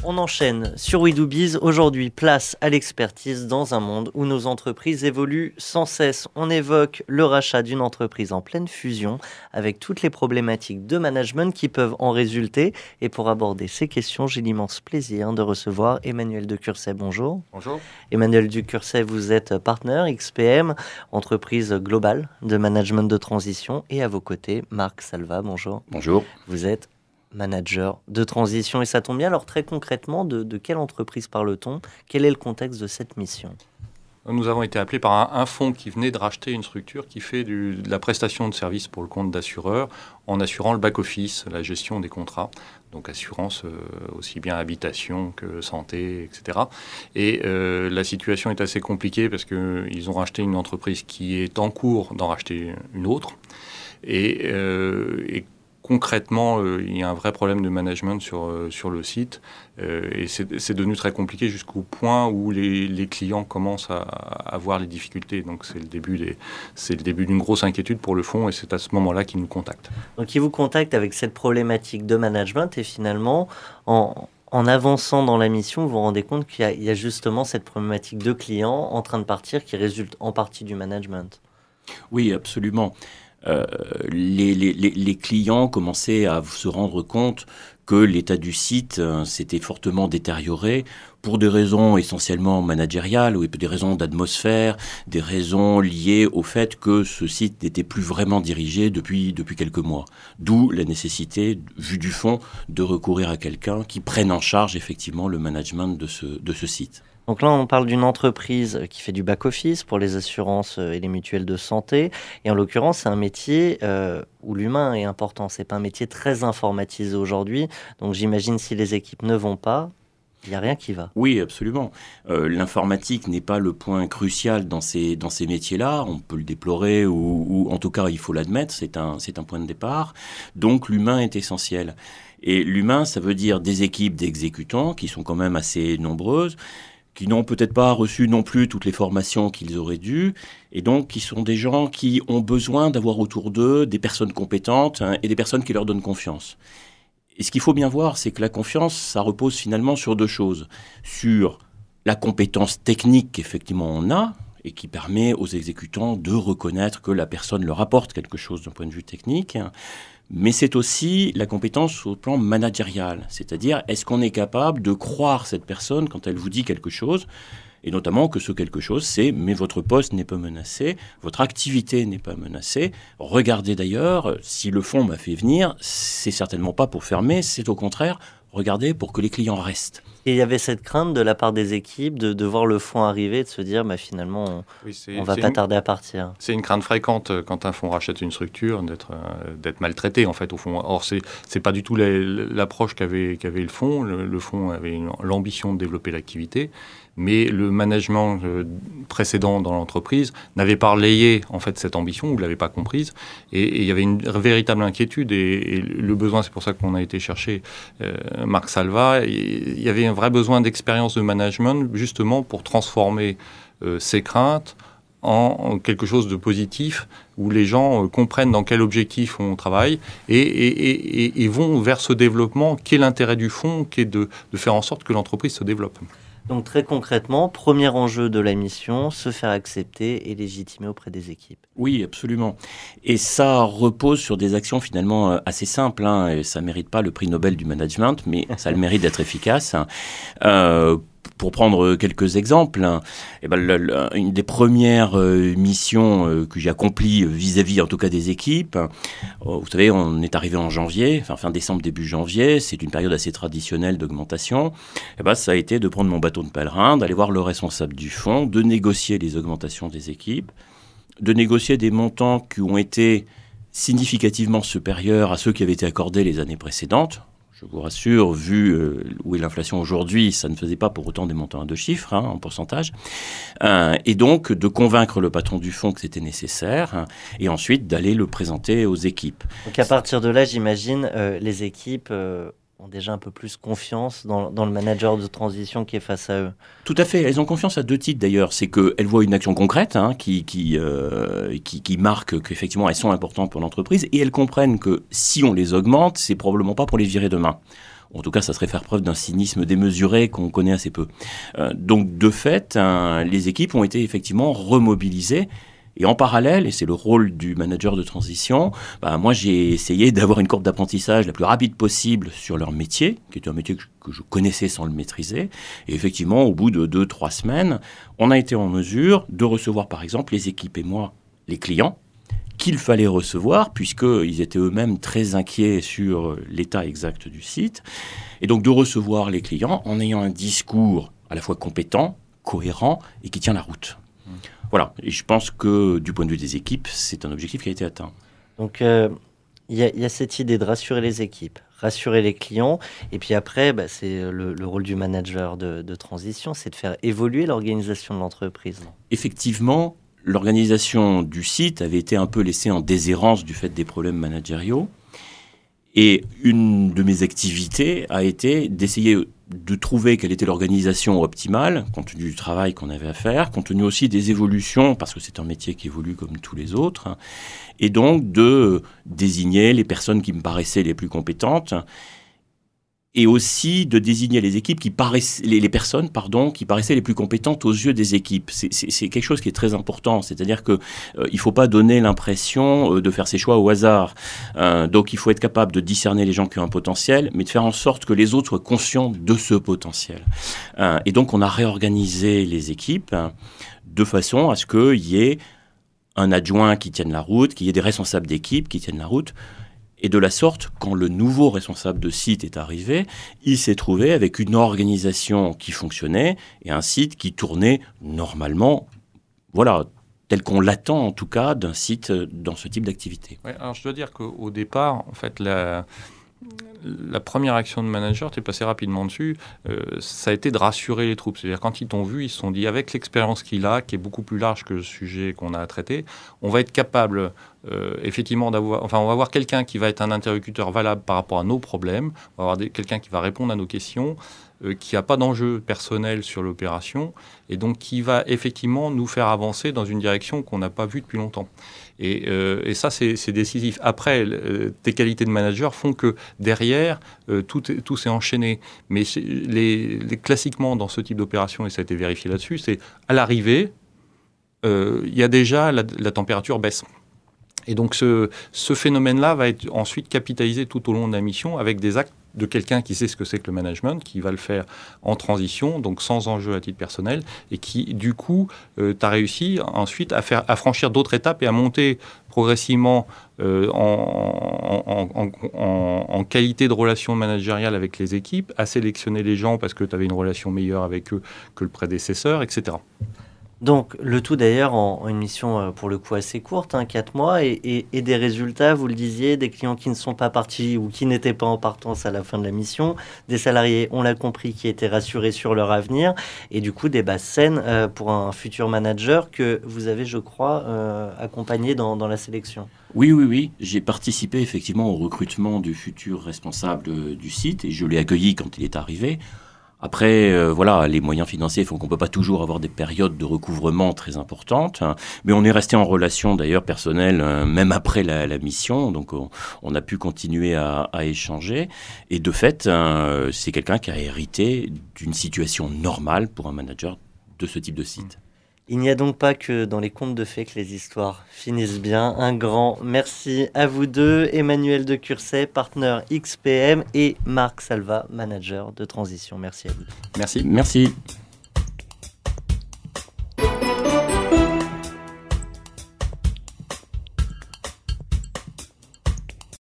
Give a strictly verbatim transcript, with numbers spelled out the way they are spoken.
On enchaîne sur We Do Biz. Aujourd'hui, place à l'expertise dans un monde où nos entreprises évoluent sans cesse. On évoque le rachat d'une entreprise en pleine fusion avec toutes les problématiques de management qui peuvent en résulter. Et pour aborder ces questions, j'ai l'immense plaisir de recevoir Emmanuel de Curset. Bonjour. Bonjour. Emmanuel de Curset, vous êtes partenaire X P M, entreprise globale de management de transition. Et à vos côtés, Marc Salva. Bonjour. Bonjour. Vous êtes manager de transition et ça tombe bien. Alors très concrètement, de, de quelle entreprise parle-t-on? Quel est le contexte de cette mission? Nous avons été appelés par un, un fonds qui venait de racheter une structure qui fait du, de la prestation de services pour le compte d'assureurs en assurant le back-office, la gestion des contrats, donc assurance euh, aussi bien habitation que santé, et cetera. Et euh, la situation est assez compliquée parce qu'ils ont racheté une entreprise qui est en cours d'en racheter une autre. Et, euh, et concrètement, euh, il y a un vrai problème de management sur, euh, sur le site euh, et c'est, c'est devenu très compliqué jusqu'au point où les, les clients commencent à, à avoir les difficultés. Donc c'est le début des, c'est le début d'une grosse inquiétude pour le fonds et c'est à ce moment-là qu'ils nous contactent. Donc ils vous contactent avec cette problématique de management et finalement, en, en avançant dans la mission, vous vous rendez compte qu'il y a, il y a justement cette problématique de clients en train de partir qui résulte en partie du management. Oui, absolument. Euh, les, les, les clients commençaient à se rendre compte que l'état du site euh, s'était fortement détérioré pour des raisons essentiellement managériales, ou des raisons d'atmosphère, des raisons liées au fait que ce site n'était plus vraiment dirigé depuis, depuis quelques mois. D'où la nécessité, vue du fond, de recourir à quelqu'un qui prenne en charge effectivement le management de ce, de ce site. Donc là, on parle d'une entreprise qui fait du back-office pour les assurances et les mutuelles de santé. Et en l'occurrence, c'est un métier euh, où l'humain est important. Ce n'est pas un métier très informatisé aujourd'hui. Donc j'imagine si les équipes ne vont pas, il n'y a rien qui va. Oui, absolument. Euh, l'informatique n'est pas le point crucial dans ces, dans ces métiers-là. On peut le déplorer ou, ou en tout cas, il faut l'admettre. C'est un, c'est un point de départ. Donc l'humain est essentiel. Et l'humain, ça veut dire des équipes d'exécutants qui sont quand même assez nombreuses, qui n'ont peut-être pas reçu non plus toutes les formations qu'ils auraient dû, et donc qui sont des gens qui ont besoin d'avoir autour d'eux des personnes compétentes hein, et des personnes qui leur donnent confiance. Et ce qu'il faut bien voir, c'est que la confiance, ça repose finalement sur deux choses. Sur la compétence technique qu'effectivement on a, et qui permet aux exécutants de reconnaître que la personne leur apporte quelque chose d'un point de vue technique, mais c'est aussi la compétence au plan managérial, c'est-à-dire est-ce qu'on est capable de croire cette personne quand elle vous dit quelque chose, et notamment que ce quelque chose, c'est « mais votre poste n'est pas menacé, votre activité n'est pas menacée ». Regardez d'ailleurs, si le fonds m'a fait venir, c'est certainement pas pour fermer, c'est au contraire, regardez pour que les clients restent. Et il y avait cette crainte de la part des équipes de, de voir le fonds arriver et de se dire bah, finalement on, oui, on va pas une, tarder à partir. C'est une crainte fréquente quand un fonds rachète une structure d'être, euh, d'être maltraité en fait au fond. Or c'est, c'est pas du tout la, l'approche qu'avait, qu'avait le fonds. Le, le fonds avait une, l'ambition de développer l'activité, mais le management euh, précédent dans l'entreprise n'avait pas relayé en fait cette ambition ou l'avait pas comprise et, et il y avait une véritable inquiétude et, et le besoin, c'est pour ça qu'on a été chercher euh, Marc Salva. Il y avait un vrai besoin d'expérience de management justement pour transformer euh, ces craintes en, en quelque chose de positif où les gens euh, comprennent dans quel objectif on travaille et, et, et, et vont vers ce développement qui est l'intérêt du fonds, qui est de, de faire en sorte que l'entreprise se développe. Donc très concrètement, premier enjeu de la mission, se faire accepter et légitimer auprès des équipes. Oui, absolument. Et ça repose sur des actions finalement assez simples. Hein, et ça ne mérite pas le prix Nobel du management, mais ça a le mérite d'être efficace. Euh, Pour prendre quelques exemples, hein, eh ben, le, le, une des premières euh, missions euh, que j'ai accomplies vis-à-vis, en tout cas des équipes, euh, vous savez, on est arrivé en janvier, enfin fin décembre, début janvier, c'est une période assez traditionnelle d'augmentation. Eh ben, ça a été de prendre mon bâton de pèlerin, d'aller voir le responsable du fonds, de négocier les augmentations des équipes, de négocier des montants qui ont été significativement supérieurs à ceux qui avaient été accordés les années précédentes. Je vous rassure, vu euh, où est l'inflation aujourd'hui, ça ne faisait pas pour autant des montants à deux chiffres, hein, en pourcentage. Euh, et donc, de convaincre le patron du fonds que c'était nécessaire, hein, et ensuite d'aller le présenter aux équipes. Donc à partir de là, j'imagine, euh, les équipes euh, ont déjà un peu plus confiance dans, dans le manager de transition qui est face à eux. Tout à fait. Elles ont confiance à deux titres d'ailleurs. C'est qu'elles voient une action concrète hein, qui, qui, euh, qui, qui marque qu'effectivement elles sont importantes pour l'entreprise et elles comprennent que si on les augmente, c'est probablement pas pour les virer demain. En tout cas, ça serait faire preuve d'un cynisme démesuré qu'on connaît assez peu. Euh, donc, de fait, hein, les équipes ont été effectivement remobilisées. Et en parallèle, et c'est le rôle du manager de transition, bah, moi j'ai essayé d'avoir une courbe d'apprentissage la plus rapide possible sur leur métier, qui était un métier que je, que je connaissais sans le maîtriser. Et effectivement, au bout de deux, trois semaines, on a été en mesure de recevoir par exemple les équipes et moi, les clients, qu'il fallait recevoir, puisqu'ils étaient eux-mêmes très inquiets sur l'état exact du site. Et donc de recevoir les clients en ayant un discours à la fois compétent, cohérent et qui tient la route. Voilà, et je pense que du point de vue des équipes, c'est un objectif qui a été atteint. Donc, il euh, y, y a cette idée de rassurer les équipes, rassurer les clients, et puis après, bah, c'est le, le rôle du manager de, de transition, c'est de faire évoluer l'organisation de l'entreprise. Effectivement, l'organisation du site avait été un peu laissée en déshérence du fait des problèmes managériaux, et une de mes activités a été d'essayer de trouver quelle était l'organisation optimale, compte tenu du travail qu'on avait à faire, compte tenu aussi des évolutions, parce que c'est un métier qui évolue comme tous les autres, et donc de désigner les personnes qui me paraissaient les plus compétentes, et aussi de désigner les équipes qui paraissaient, les, les personnes, pardon, qui paraissaient les plus compétentes aux yeux des équipes. C'est, c'est, c'est quelque chose qui est très important, c'est-à-dire que euh, il faut pas donner l'impression euh, de faire ses choix au hasard. Euh, donc il faut être capable de discerner les gens qui ont un potentiel, mais de faire en sorte que les autres soient conscients de ce potentiel. Euh, et donc on a réorganisé les équipes hein, de façon à ce qu'il y ait un adjoint qui tienne la route, qu'il y ait des responsables d'équipe qui tiennent la route. Et de la sorte, quand le nouveau responsable de site est arrivé, il s'est trouvé avec une organisation qui fonctionnait et un site qui tournait normalement, voilà, tel qu'on l'attend en tout cas d'un site dans ce type d'activité. Ouais, alors je dois dire qu'au départ, en fait, la... La première action de manager, tu es passé rapidement dessus, euh, ça a été de rassurer les troupes. C'est-à-dire quand ils t'ont vu, ils se sont dit, avec l'expérience qu'il a, qui est beaucoup plus large que le sujet qu'on a à traiter, on va être capable, euh, effectivement, d'avoir... Enfin, on va avoir quelqu'un qui va être un interlocuteur valable par rapport à nos problèmes, on va avoir des, quelqu'un qui va répondre à nos questions, euh, qui n'a pas d'enjeu personnel sur l'opération, et donc qui va effectivement nous faire avancer dans une direction qu'on n'a pas vue depuis longtemps. Et, euh, et ça, c'est, c'est décisif. Après, euh, tes qualités de manager font que derrière, euh, tout, tout s'est enchaîné. Mais les, les, classiquement, dans ce type d'opération, et ça a été vérifié là-dessus, c'est à l'arrivée, euh, il y a déjà la, la température baisse. Et donc, ce, ce phénomène-là va être ensuite capitalisé tout au long de la mission avec des actes de quelqu'un qui sait ce que c'est que le management, qui va le faire en transition, donc sans enjeu à titre personnel, et qui, du coup, euh, tu as réussi ensuite à, faire, à franchir d'autres étapes et à monter progressivement euh, en, en, en, en, en qualité de relation managériale avec les équipes, à sélectionner les gens parce que tu avais une relation meilleure avec eux que le prédécesseur, et cetera. Donc, le tout d'ailleurs en, en une mission pour le coup assez courte, hein, quatre mois, et, et, et des résultats, vous le disiez, des clients qui ne sont pas partis ou qui n'étaient pas en partance à la fin de la mission, des salariés, on l'a compris, qui étaient rassurés sur leur avenir, et du coup des bases saines euh, pour un futur manager que vous avez, je crois, euh, accompagné dans, dans la sélection. Oui, oui, oui. J'ai participé effectivement au recrutement du futur responsable du site, et je l'ai accueilli quand il est arrivé. Après, euh, voilà, les moyens financiers font qu'on ne peut pas toujours avoir des périodes de recouvrement très importantes, hein, mais on est resté en relation d'ailleurs personnelle, euh, même après la, la mission, donc on, on a pu continuer à, à échanger. Et de fait, hein, c'est quelqu'un qui a hérité d'une situation normale pour un manager de ce type de site. Il n'y a donc pas que dans les contes de fées que les histoires finissent bien. Un grand merci à vous deux, Emmanuel de Curset, partenaire X P M, et Marc Salva, manager de transition. Merci à vous deux. Merci. Merci.